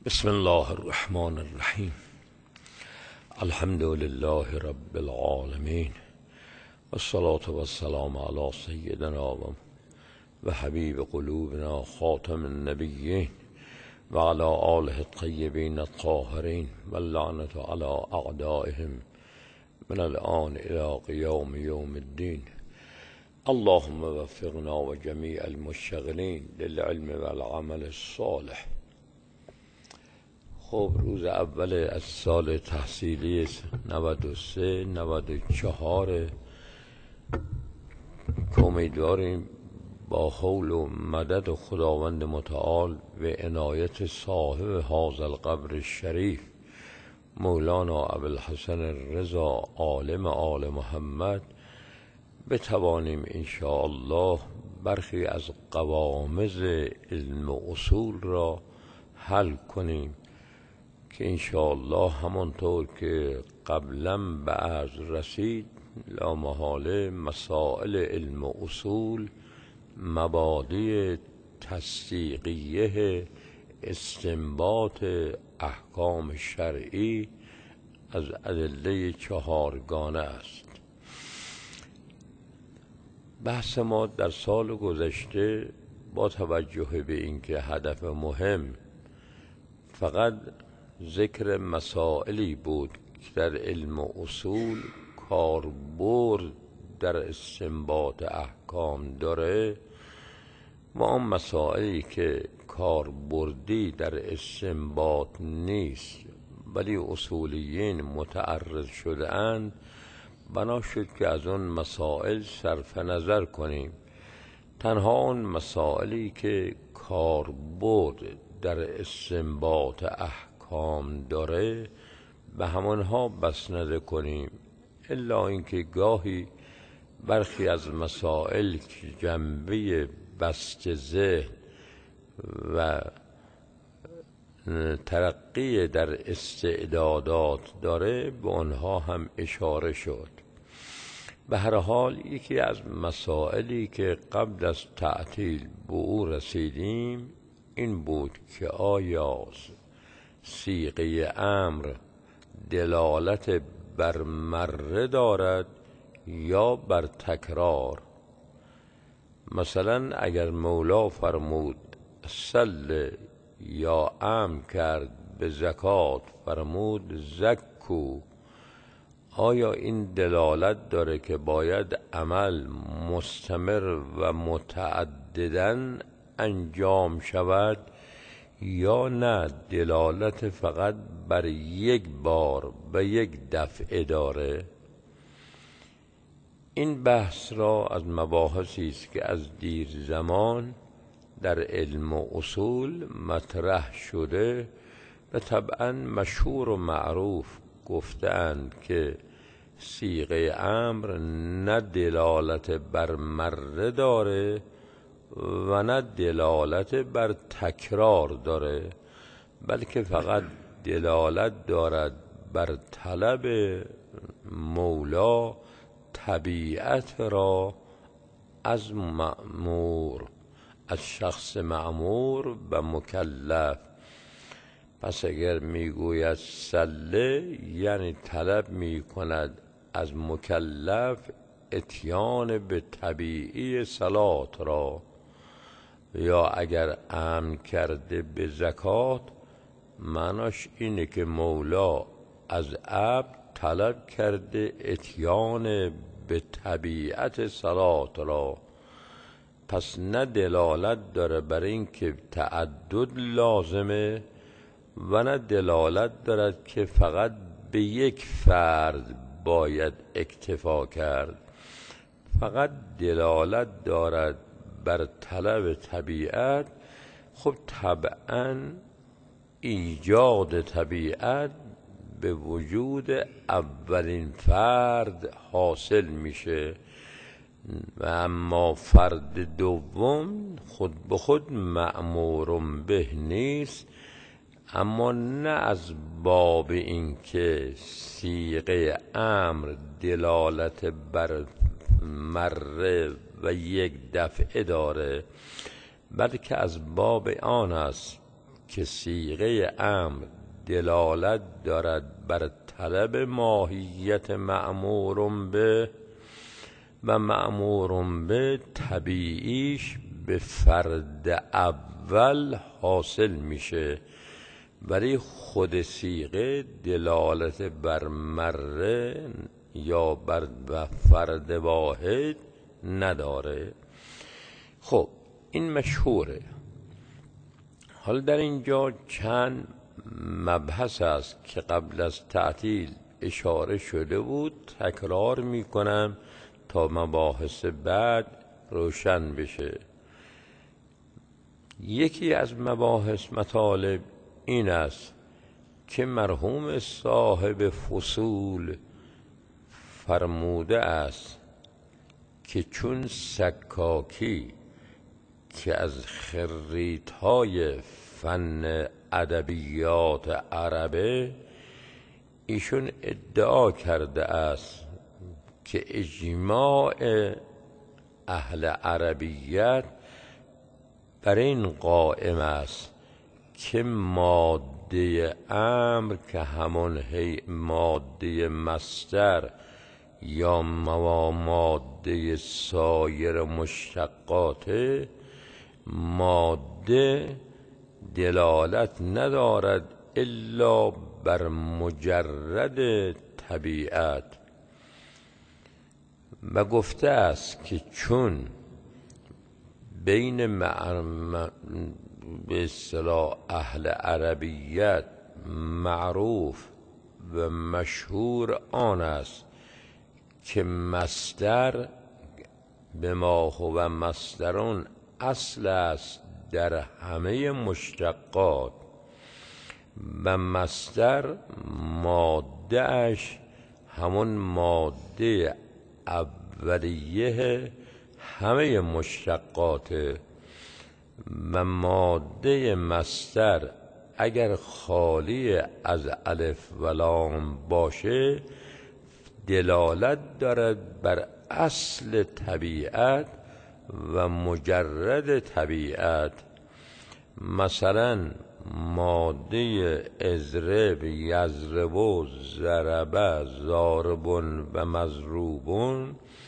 بسم الله الرحمن الرحیم. الحمد لله رب العالمین والصلاة والسلام علی سیدنا و حبیب قلوبنا خاتم النبیین و علی آله الطیبین الطاهرین و اللعنة علی اعدائهم من الآن الی قیام یوم الدین. اللهم وفقنا و جمیع المشتغلین للعلم والعمل الصالح. خب روز اول از سال تحصیلی 93-94 که امیدواریم با حول و مدد خداوند متعال و عنایت صاحب هذا القبر الشریف مولانا ابوالحسن الرضا عالم آل محمد بتوانیم انشاءالله برخی از قوامض علم و اصول را حل کنیم که انشاءالله همانطور که قبلا به عرض رسید لامحاله مسائل علم و اصول مبادی تصدیقیه استنباط احکام شرعی از ادله چهارگانه است. بحث ما در سال گذشته با توجه به اینکه هدف مهم فقط ذکر مسائلی بود که در علم و اصول کاربرد در استنباط احکام داره و آن مسائلی که کاربردی در استنباط نیست ولی اصولیین متعرض شده اند بنا شد که از آن مسائل صرف نظر کنیم. تنها آن مسائلی که کاربرد در استنباط احکام داره به همانها بسنده کنیم، الا اینکه گاهی برخی از مسائل که جنبه بسط ذهن و ترقی در استعدادات داره به آنها هم اشاره شد. به هر حال یکی از مسائلی که قبل از تعطیل به او رسیدیم این بود که آیا صیغه امر دلالت بر مره دارد یا بر تکرار؟ مثلا اگر مولا فرمود سل یا امر کرد به زکات فرمود زکو، آیا این دلالت داره که باید عمل مستمر و متعدداً انجام شود یا نه دلالت فقط بر یک بار و یک دفعه داره؟ این بحث را از مباحثی است که از دیر زمان در علم و اصول مطرح شده و طبعا مشهور و معروف گفتند که صیغه امر نه دلالت بر مره داره و نه دلالت بر تکرار داره، بلکه فقط دلالت دارد بر طلب مولا طبیعت را از مأمور، از شخص مأمور و مکلف. پس اگر میگوید سله یعنی طلب میکند از مکلف اتیان به طبیعی صلات را، یا اگر امر کرده به زکات معناش اینه که مولا از عبد طلب کرده اتیان به طبیعت صلات را. پس نه دلالت داره بر این که تعدد لازمه و نه دلالت دارد که فقط به یک فرد باید اکتفا کرد، فقط دلالت دارد بر طلب طبیعت. خب طبعا ایجاد طبیعت به وجود اولین فرد حاصل میشه و اما فرد دوم خود به خود مأمور به نیست، اما نه از باب اینکه صیغه امر دلالت بر مره و یک دفعه داره، بلکه از باب آن است که صیغه امر دلالت دارد بر طلب ماهیت مأمور به و مأمور به طبیعیش به فرد اول حاصل میشه، ولی خود صیغه دلالت بر مره یا بر فرد واحد نداره. خب این مشهوره. حالا در اینجا چند مبحث است که قبل از تعطیل اشاره شده بود، تکرار میکنم تا مباحث بعد روشن بشه. یکی از مباحث مطالب این است که مرحوم صاحب فصول فرموده است که چون سکاکی که از خریط‌های فن ادبیات عربه، ایشون ادعا کرده است که اجماع اهل عربیت بر این قائم است که ماده امر که همون ماده مصدر یا ماده سایر مشتقات، ماده دلالت ندارد الا بر مجرد طبیعت، و گفته است که چون بین به اصطلاح اهل عربیت معروف و مشهور آن است که مصدر به ما هو مصدرون اصل است در همه مشتقات و مصدر ماده اش همون ماده اولیه همه مشتقات، و ماده مصدر اگر خالی از الف و لام باشه دلالت دارد بر اصل طبیعت و مجرد طبیعت. مثلا ماده اضرب، یضرب، ضرب، ضارب و مضروب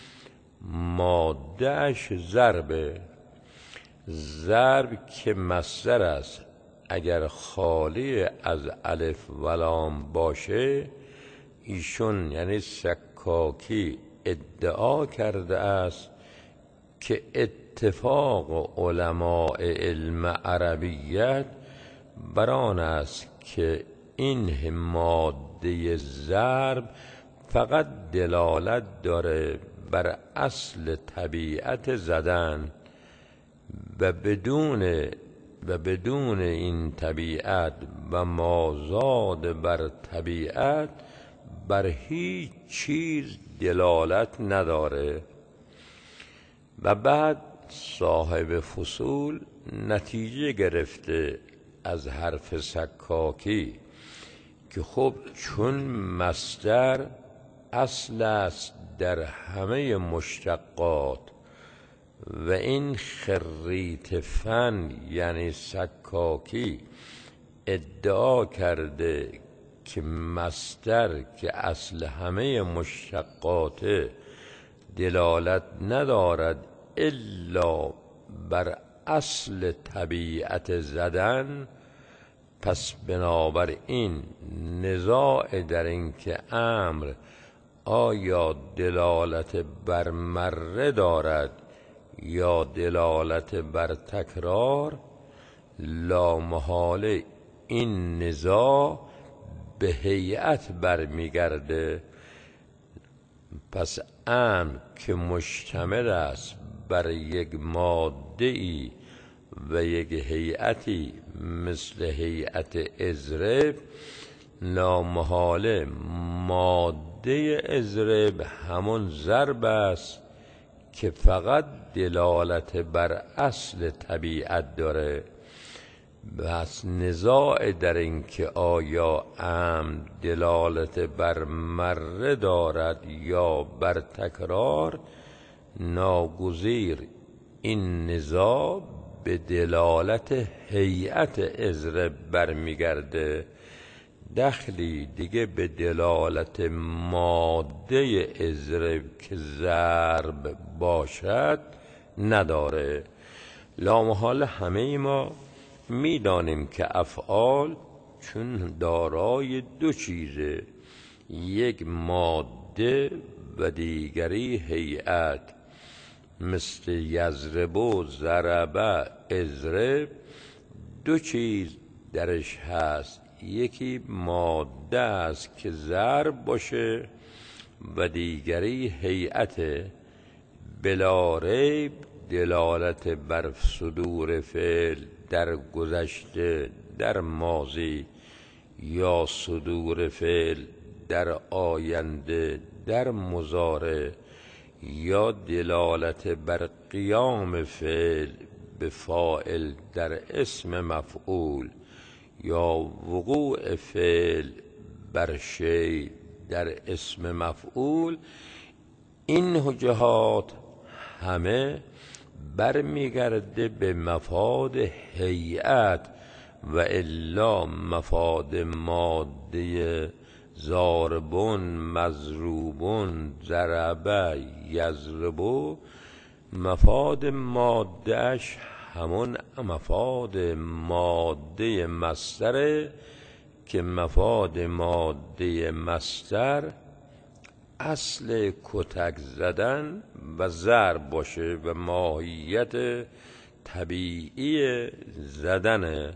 ماده اش ضربه. ضرب که مصدر است اگر خالی از الف و لام باشه، ایشون یعنی سکاکی ادعا کرده است که اتفاق علماء علم عربیت بر آن است که این ماده ضرب فقط دلالت داره بر اصل طبیعت زدن و بدون این طبیعت و مازاد بر طبیعت بر هیچ چیز دلالت نداره. و بعد صاحب فصول نتیجه گرفته از حرف سکاکی که خب چون مصدر اصل است در همه مشتقات و این خریط فن یعنی سکاکی ادعا کرده که مصدر که اصل همه مشتقات دلالت ندارد الا بر اصل طبیعت زدن، پس بنابراین نزاع در این که امر آیا دلالت بر مره دارد یا دلالت بر تکرار، لامحاله این نزاع به هیئت برمیگرده. پس امر که مشتمل است بر یک ماده‌ای و یک هیئتی مثل هیئت اضرب، لامحاله ماده اضرب همون ضرب است که فقط دلالت بر اصل طبیعت داره. بس نزاع در این که آیا امر دلالت بر مره دارد یا بر تکرار، ناگزیر این نزاع به دلالت هیئت اضرب برمیگرده، دخلی دیگه به دلالت ماده اضرب که ضرب باشد نداره. لامحال همه ما میدانیم که افعال چون دارای دو چیزه، یک ماده و دیگری هیئت، مثل یضرب و ضرب اضرب دو چیز درش هست، یکی ماده است که ضرب باشه و دیگری هیئت. بلا ریب دلالت بر صدور فعل در گذشته در ماضی یا صدور فعل در آینده در مضارع، یا دلالت بر قیام فعل به فاعل در اسم مفعول، یا وقوع فعل بر شیء در اسم مفعول، این جهات همه برمیگرده به مفاد هیئت، و الا مفاد ماده ضاربون مضروبون ضرب یضرب، مفاد مادهش همون مفاد ماده مصدره که مفاد ماده مصدر اصل کتک زدن و ضرب باشه و ماهیت طبیعی زدنه.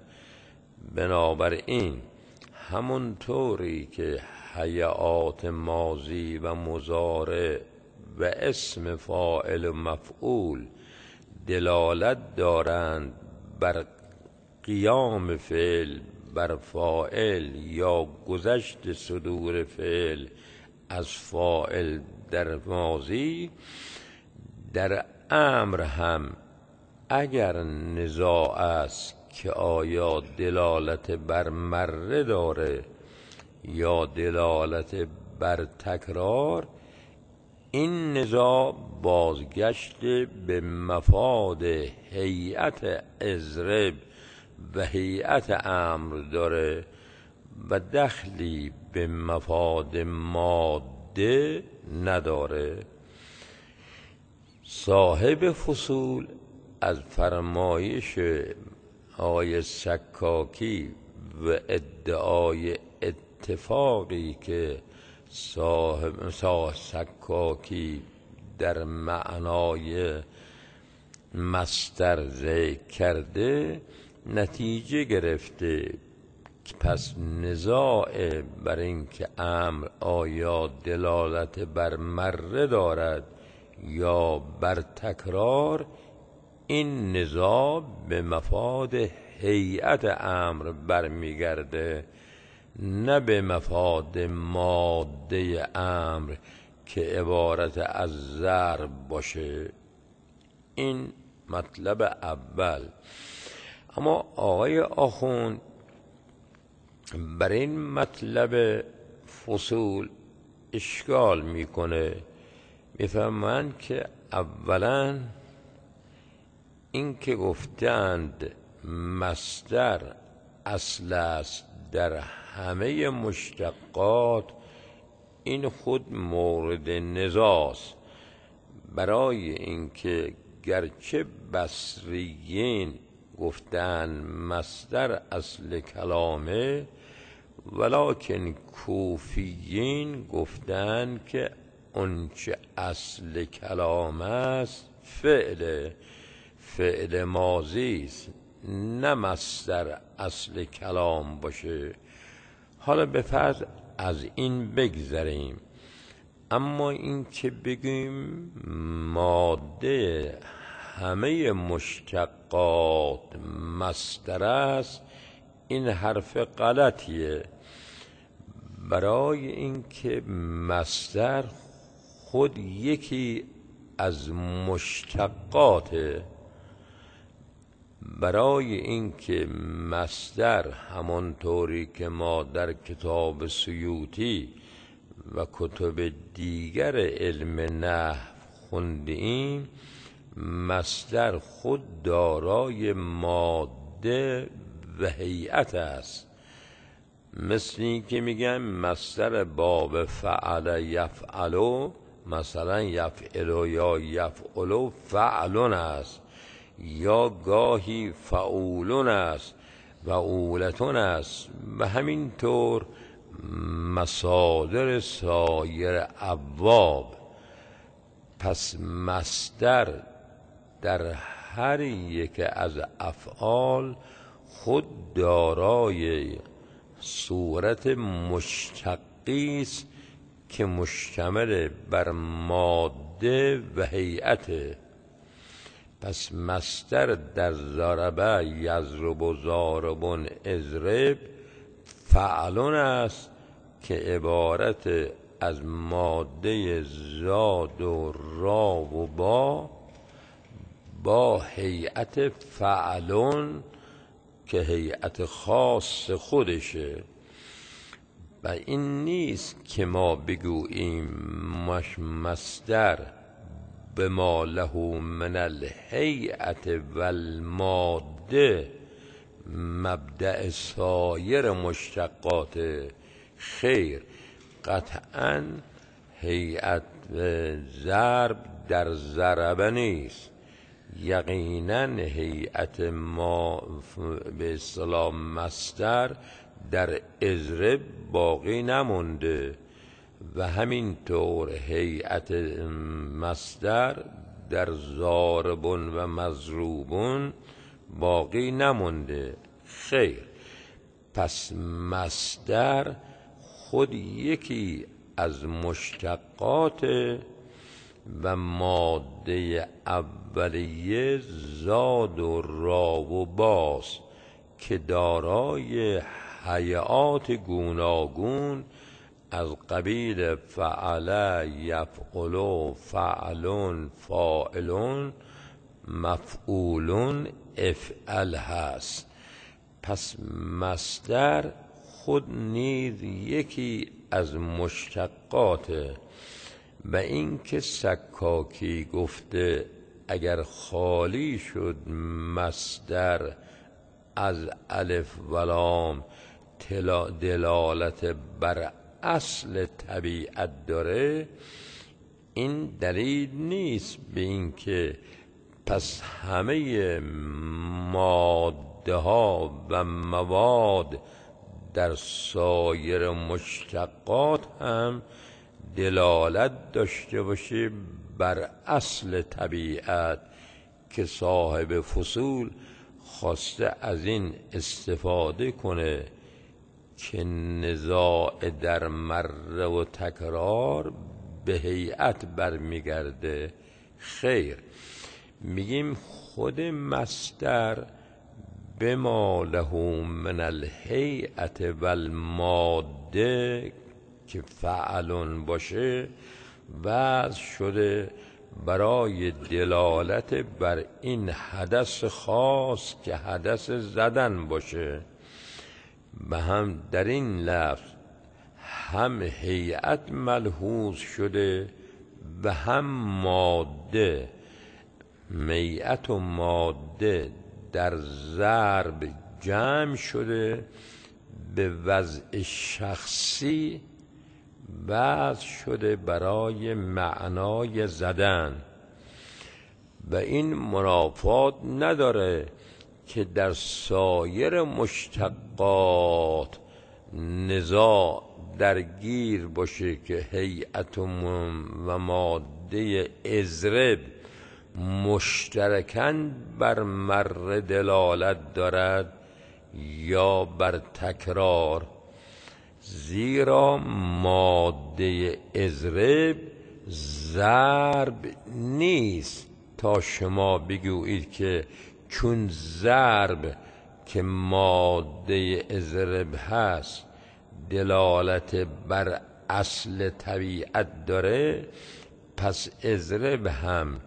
بنابراین همونطوری که هیئات ماضی و مضارع و اسم فاعل و مفعول دلالت دارند بر قیام فعل بر فاعل یا گذشت صدور فعل از فاعل در ماضی، در امر هم اگر نزاع است که آیا دلالت بر مره داره یا دلالت بر تکرار، این نزاع بازگشت به مفاد هیئت اضرب و هیئت امر داره و دخلی به مفاد ماده نداره. صاحب فصول از فرمایش آقای سکاکی و ادعای اتفاقی که صاحب سکاکی در معنای مصدر ذکر کرده نتیجه گرفته. پس نزاع بر این که امر آیا دلالت بر مره دارد یا بر تکرار، این نزاع به مفاد هیئت امر برمیگرده، نه به مفاد ماده امر که عبارت از ضرب باشه. این مطلب اول. اما آقای آخوند بر این مطلب فصول اشکال میکنه، میفهمند که اولا این که گفتند مصدر اصل است در همه مشتقات، این خود مورد نزاع است، برای اینکه گرچه بصریین گفتن مصدر اصل کلامه، ولکن کوفیین گفتن که اونچه اصل کلام است فعل ماضی است، نه مصدر اصل کلام باشه. حالا به فرض از این بگذریم، اما این که بگیم ماده همه مشتقات مصدر است، این حرف غلطیه، برای اینکه مصدر خود یکی از مشتقاته. برای اینکه مصدر همانطوری که ما در کتاب سیوطی و کتب دیگر علم نحو خوندیم، مصدر خود دارای ماده و هیئت است. مثل این که میگن مصدر باب فعل یفعلو، مثلا یفعلو یا یفعلو فعلون است، یا گاهی فعولون است و اولتون است. و همینطور مصادر سایر ابواب. پس مصدر در هر یک از افعال خود دارای صورت مشتقی است که مشتمل بر ماده و هیئت. پس مصدر در ضربه یضرب و ضاربون اضرب فعلون است که عبارت از ماده زاد و را و با هیئت فعلون که هیئت خاص خودشه. و این نیست که ما بگوییم مصدر به ما له من الهیئت و الماده مبدأ سایر مشتقات. خیر، قطعا هیئت ضرب در ضربه نیست، یقینا هیئت ما به اصطلاح مصدر در اضرب باقی نمونده و همینطور هیئت مصدر در ضاربون و مضروبون باقی نمونده. خیر، پس مصدر خود یکی از مشتقات و ماده اولیه زاد و را و باست که دارای هیئات گوناگون از قبیل فعل، یفعل، فعلون، فاعلون، مفعولون، افعل هست. پس مصدر خود نیز یکی از مشتقاته. و این که سکاکی گفته اگر خالی شد مصدر از الف و لام دلالت بر اصل طبیعت داره، این دلیل نیست به این که پس همه ماده ها و مواد در سایر مشتقات هم دلالت داشته باشه بر اصل طبیعت که صاحب فصول خواسته از این استفاده کنه که نزاع در مره و تکرار به هیئت برمیگرده. خیر، میگیم خود مصدر بما له من الهیئت و الماده که فعلون باشه وضع شده برای دلالت بر این حدث خاص که حدث زدن باشه. و هم در این لفظ هم هیئت ملحوظ شده و هم ماده. هیئت و ماده در ضرب جمع شده به وضع شخصی وضع شده برای معنای زدن. و این منافات نداره که در سایر مشتقات نزاع درگیر باشه که هیئت و ماده اضرب مشترکاً بر مر دلالت دارد یا بر تکرار. زیرا ماده اضرب ضرب نیست تا شما بگویید که چون ضرب که ماده اضرب هست دلالت بر اصل طبیعت داره، پس اضرب هم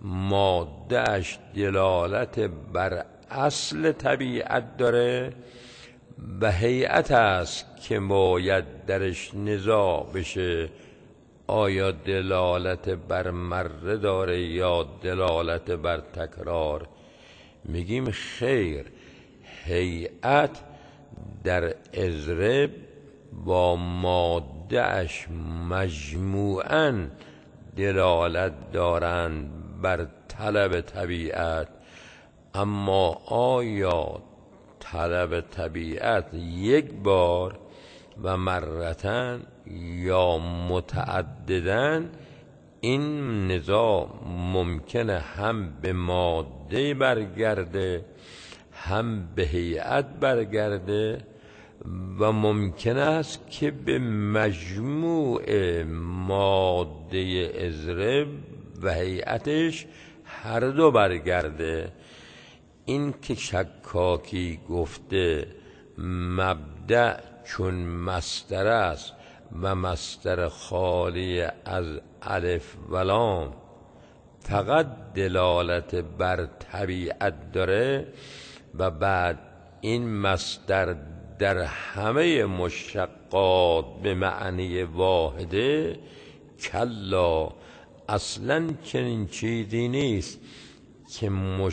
مادهش دلالت بر اصل طبیعت داره و هیئت است که باید درش نزاع بشه آیا دلالت بر مره داره یا دلالت بر تکرار؟ میگیم خیر، هیئت در اضرب با ماده اش مجموعاً دلالت دارند بر طلب طبیعت. اما آیا طلب طبیعت یک بار و مرتن یا متعددن؟ این نزاع ممکنه هم به ماده برگرده هم به هیئت برگرده و ممکن است که به مجموع ماده اضرب و هیئتش هر دو برگرده. این که شکاکی گفته مبدأ چون مصدر است و مصدر خالی از الف و لام فقط دلالت بر طبیعت داره و بعد این مصدر در همه مشتقات به معنی واحده، کلا، اصلا چنین چیزی نیست که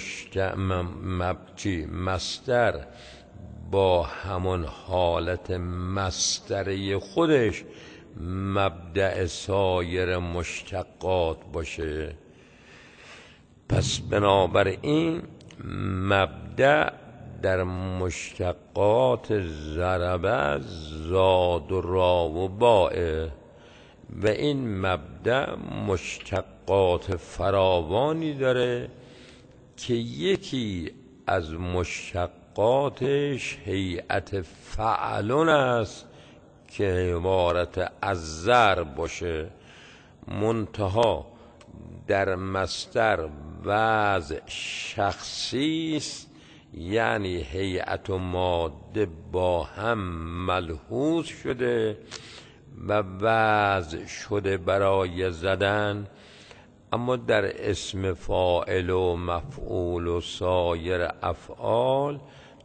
مصدر با همون حالت مصدری خودش مبدأ سایر مشتقات باشه. پس بنابراین مبدأ در مشتقات ضربه زاد و را و باء و این مبدأ مشتقات فراوانی داره که یکی از مشتقاتش هیئت فعلون است که عبارت از ضرب باشه، منتها در مصدر وضع شخصی است، یعنی هیئت و ماده با هم ملحوظ شده و وضع شده برای زدن. اما در اسم فاعل و مفعول و سایر افعال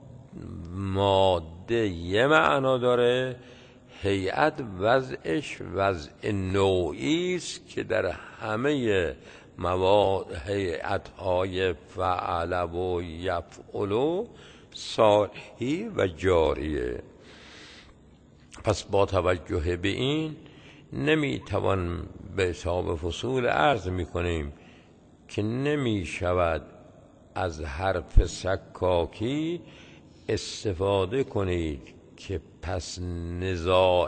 ماده یه معنا داره، هیئت وضعش وضع نوعی است که در همه هیئت‌های فعل و یفعل و صالحی و جاریه. پس با توجه به این نمیتوان به حساب فصول عرض میکنیم که نمی شود از حرف سکاکی استفاده کنید که پس نزاع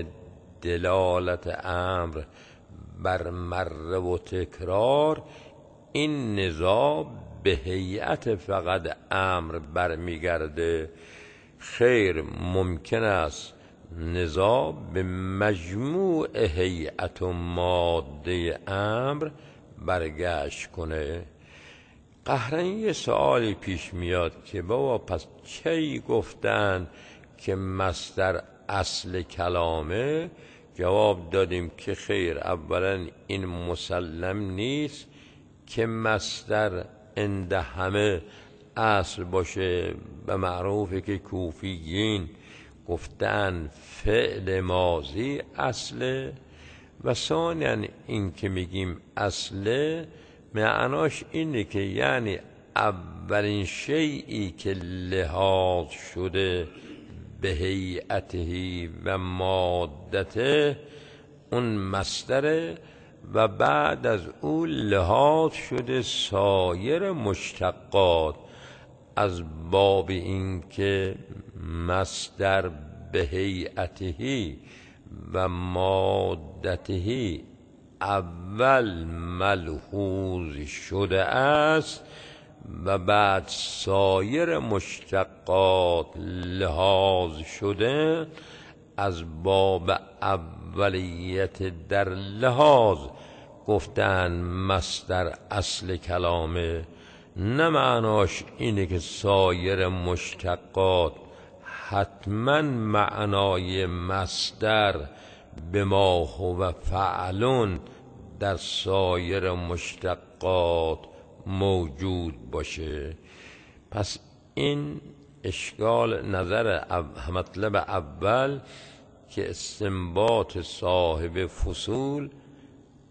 دلالت امر بر مره و تکرار، این نزاع به هیئت فقط امر برمیگرده. خیر، ممکن است نزاع به مجموع هیئت و ماده امر برگشت کنه. قهرن یه سوالی پیش میاد که بابا پس چی گفتن که مصدر اصل کلامه؟ جواب دادیم که خیر، اولا این مسلم نیست که مصدر عند همه اصل باشه. به معروفه که کوفیین گفتن فعل ماضی اصله و ثانیا این که میگیم اصله معناش اینه که یعنی اولین شیئی که لحاظ شده به هیئته و مادته اون مصدره و بعد از او لحاظ شده سایر مشتقات، از باب این که مصدر به هیئته و مادته اول ملحوظ شده است و بعد سایر مشتقات لحاظ شده، از باب اولیت در لحاظ گفتن مصدر اصل کلامه. نه معناش اینه که سایر مشتقات حتما معنای مصدر به ما هو فعلون در سایر مشتقات موجود باشه. پس این اشکال نظر مطلب اول که استنباط صاحب فصول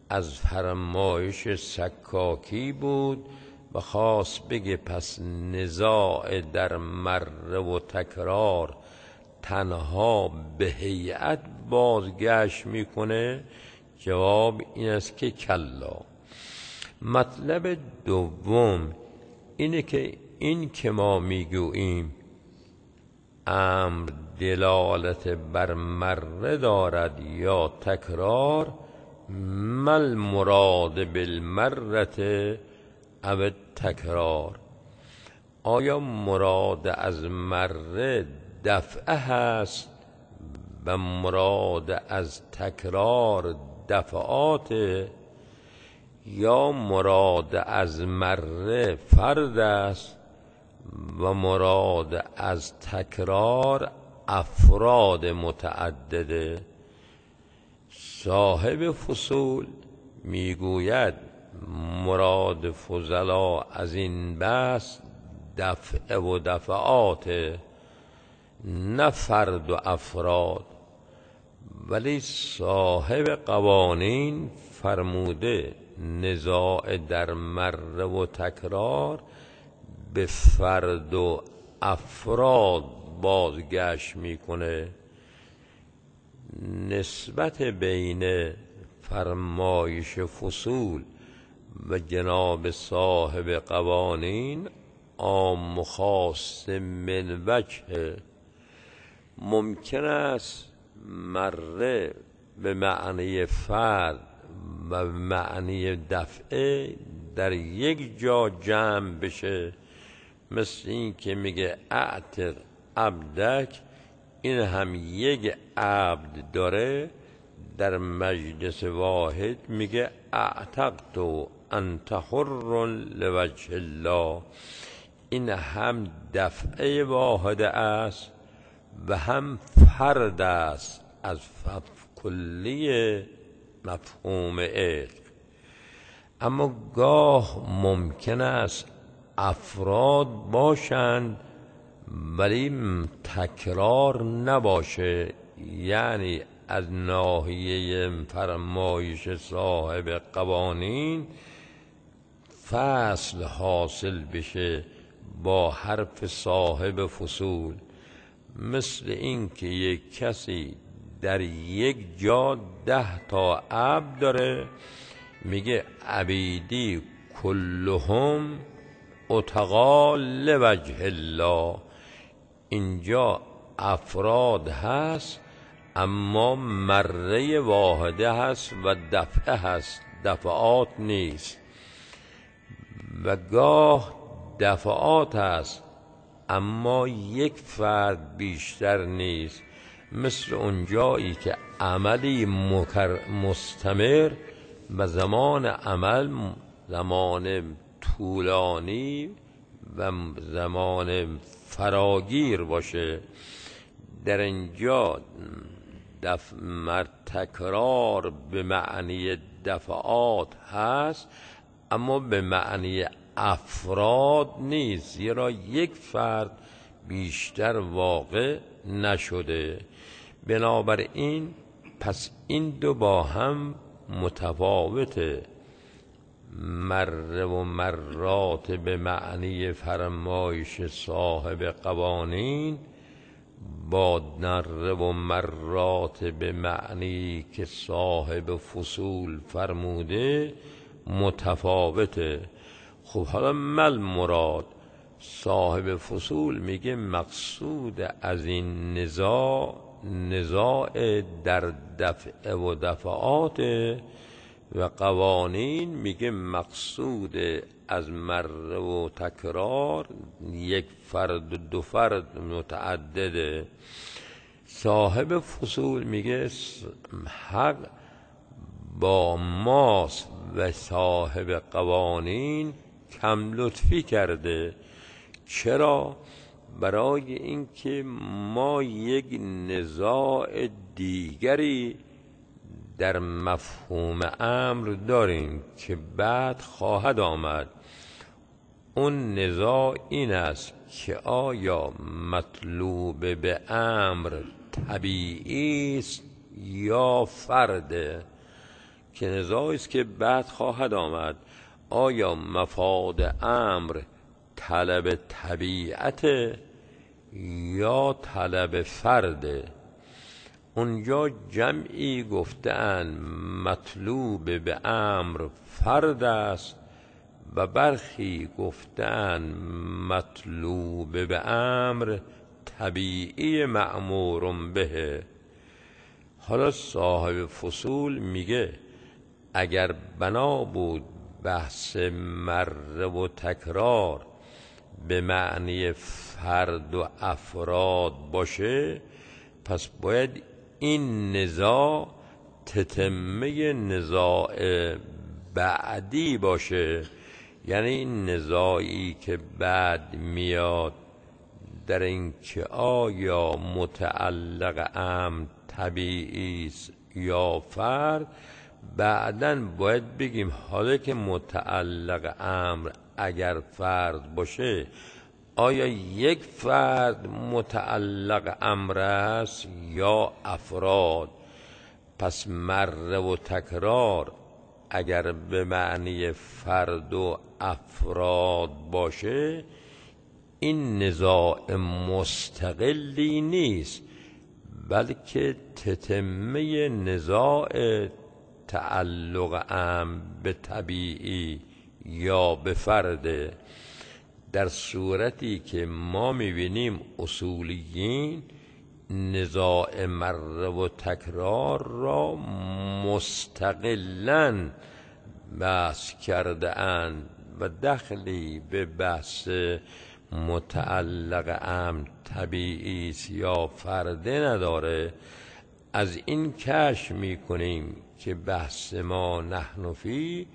از فرمایش سکاکی بود و خواست بگه پس نزاع در مره و تکرار تنها به هیئت بازگشت میکنه؟ جواب این است که کلا. مطلب دوم اینه که این که ما میگوییم امر دلالت بر مره دارد یا تکرار، مل مراد بالمرت او تکرار، آیا مراد از مره دفعه هست و مراد از تکرار دفعات، یا مراد از مره فرد است و مراد از تکرار افراد متعدده؟ صاحب فصول میگوید مراد فضلا از این بحث دفع و دفعات، نه فرد و افراد. ولی صاحب قوانین فرموده نزاع در مره و تکرار به فرد و افراد بازگشت میکنه. نسبت بین فرمایش فصول و جناب صاحب قوانین عام و خاص من وجه. ممکن است مره به معنی فرد و به معنی دفعه در یک جا جمع بشه، مثل این که میگه اعتق عبدک، این هم یک عبد داره، در مجلس واحد میگه اعتقت انت حر لوجه الله. این هم دفعه واحده است و هم فرد است از کلی مفهوم عشق. اما گاه ممکن است افراد باشند ولی تکرار نباشه، یعنی از ناحیه فرمایش صاحب قوانین فصل حاصل بشه با حرف صاحب فصول، مثل این که یک کسی در یک جا 10 تا عبد داره، میگه عبیدی کلهم اتقا لوجه الله. اینجا افراد هست اما مره واحده هست و دفعه هست، دفعات نیست. و گاه دفعات هست اما یک فرد بیشتر نیست، مثل اونجایی که عملی مستمر و زمان عمل زمان طولانی و زمان فراگیر باشه. در اینجا تکرار به معنی دفعات هست اما به معنی افراد نیست، زیرا یک فرد بیشتر واقع نشده. بنابراین پس این دو با هم متفاوته. مره و مرات به معنی فرمایش صاحب قوانین با نره و مرات به معنی که صاحب فصول فرموده متفاوته. خب حالا مل مراد؟ صاحب فصول میگه مقصود از این نزاع در دفع و دفعات، و قوانین میگه مقصود از مره و تکرار یک فرد و دو فرد متعدده. صاحب فصول میگه حق با ماست و صاحب قوانین کم لطفی کرده. چرا؟ برای اینکه ما یک نزاع دیگری در مفهوم امر داریم که بعد خواهد آمد. اون نزاع این است که آیا مطلوب به امر طبیعی است یا فرده، که نزاعی است که بعد خواهد آمد. آیا مفاد امر طلب طبیعت یا طلب فرده؟ اونجا جمعی گفتن مطلوب به امر فرد است و برخی گفتن مطلوب به امر طبیعی مأمور به. حالا صاحب فصول میگه اگر بنا بود بحث مره و تکرار به معنی فرد و افراد باشه، پس باید این نزاع تتمه نزاع بعدی باشه، یعنی این نزاعی که بعد میاد در این که آیا متعلق امر طبیعی است یا فرد. بعداً باید بگیم حالا که متعلق امر اگر فرد باشه، آیا یک فرد متعلق امر است یا افراد؟ پس مره و تکرار اگر به معنی فرد و افراد باشه، این نزاع مستقلی نیست، بلکه تتمه نزاع تعلق امر به طبیعی یا به فرده. در صورتی که ما میبینیم اصولیین نزاع مره و تکرار را مستقلاً بحث کرده اند و دخلی به بحث متعلق امر طبیعی یا فرده نداره. از این کشف میکنیم که بحث ما نحن فی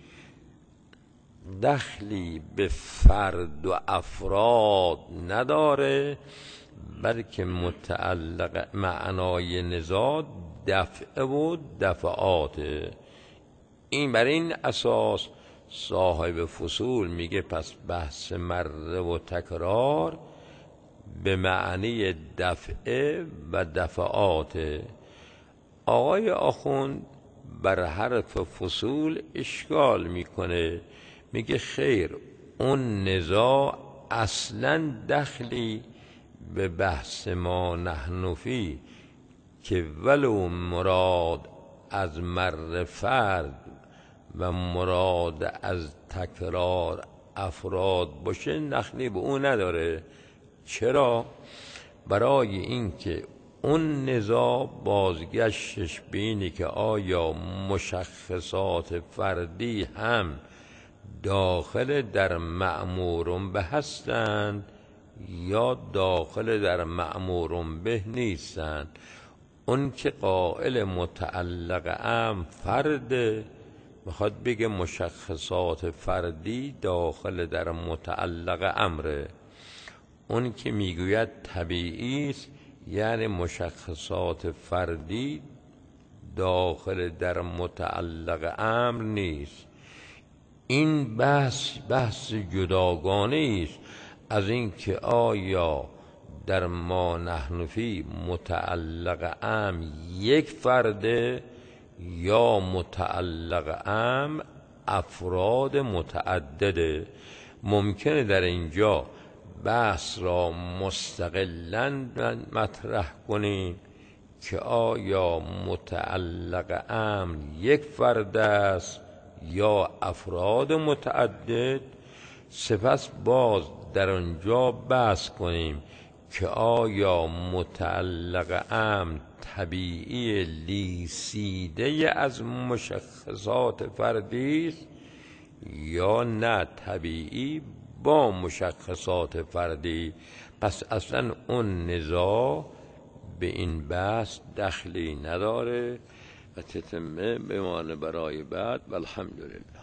دخلی به فرد و افراد نداره، بلکه متعلق معنای نزاع دفع و دفعاته. این بر این اساس صاحب فصول میگه پس بحث مره و تکرار به معنی دفعه و دفعاته. آقای آخوند بر حرف فصول اشکال میکنه، میگه خیر، اون نزاع اصلا دخلی به بحث ما نحن فی که ولو مراد از مر فرد و مراد از تکرار افراد باشه دخلی به اون نداره. چرا؟ برای اینکه اون نزاع بازگشتش به اینه که آیا مشخصات فردی هم داخل در مأمور به هستند یا داخل در مأمور به نیستند. اون که قائل متعلق امر فرده میخواد بگه مشخصات فردی داخل در متعلق امره. اون که میگوید طبیعی است یعنی مشخصات فردی داخل در متعلق امر نیست. این بحث جداگانه است از این که آیا در ما نحن فی متعلق امر یک فرده یا متعلق امر افراد متعدده. ممکنه در اینجا بحث را مستقلاً مطرح کنیم که آیا متعلق امر یک فرد است یا افراد متعدد، سپس باز در آنجا بحث کنیم که آیا متعلق امر طبیعی لیسیده از مشخصات فردی است یا نه طبیعی با مشخصات فردی. پس اصلا اون نزاع به این بحث دخلی نداره و تتمه بمانه برای بعد. والحمدلله.